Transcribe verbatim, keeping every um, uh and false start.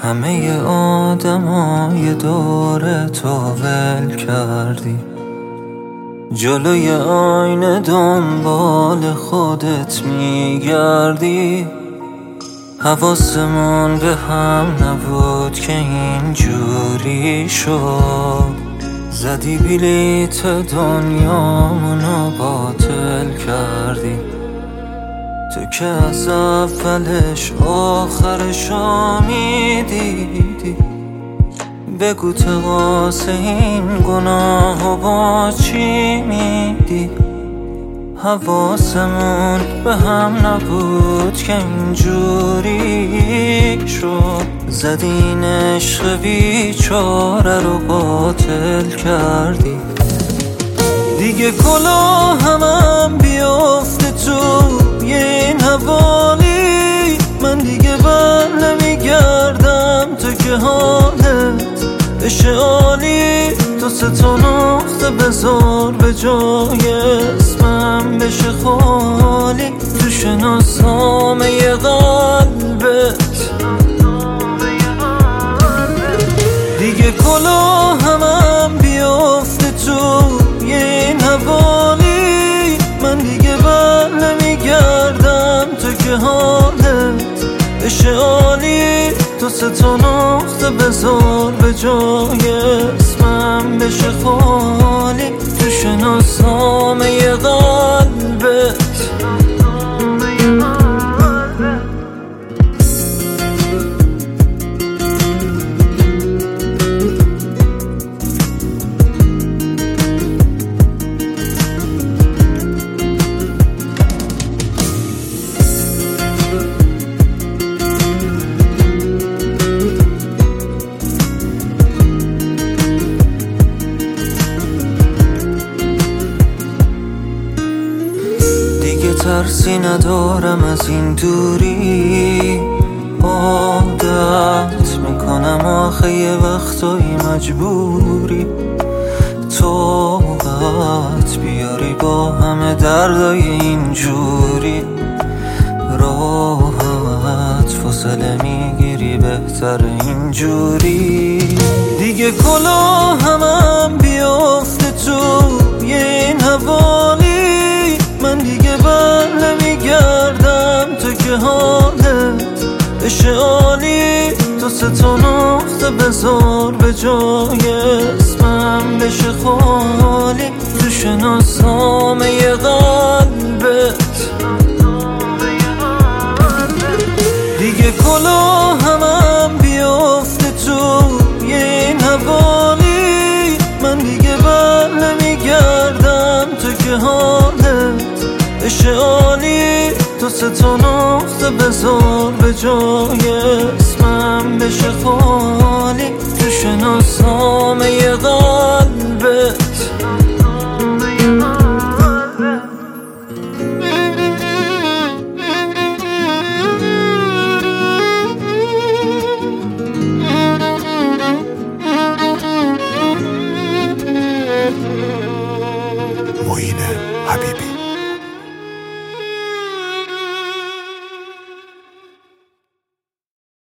همه آدمای دور تو ول کردی، جلوی آینه دنبال خودت میگردی. حواسمون به هم نبود که اینجوری شد، زدی بلیت دنیامونو باطل کردی. تو که از اولش آخرشو میدیدی، بگو تقاس این گناهو با چی میدی؟ حواسمون به هم نبود که اینجوری شد، زدین عشق بیچاره رو باطل کردی. دیگه کلاهم هم بیافته تو این حوالی، من دیگه بر نمیگردم تو که حالت بشه عالی. تو سه تا نقطه بذار به جای اسمم بشه خالی، تو شناسنامه قلبت. دیگه کلاهم هم بیافته تو این حوالی، من دیگه بر نمیگردم تو که حالت بشه عالی. تو سه تا نقطه بذار به جای اسمم بشه خالی، تو شناسنامه قلبت. ترسی ندارم از این دوری، عادت میکنم آخه یه وقتایی مجبوری طاقت بیاری با همه دردای اینجوری. راحت فاصله میگیری بهتر اینجوری. دیگه کلاهم هم بیافته تو این حوالی، من دیگه بر نمیگردم تو که حالت بشه عالی. تو سه تا نقطه بذار به جای اسمم بشه خالی، تو شناسنامه قلبت. دیگه کلاهم هم بیافته تو این حوالی، من دیگه بر نمیگردم تو که حالت بشه عالی. تو سه تا نقطه بذار به جای اسمم بشه خالی، تو شناسنامه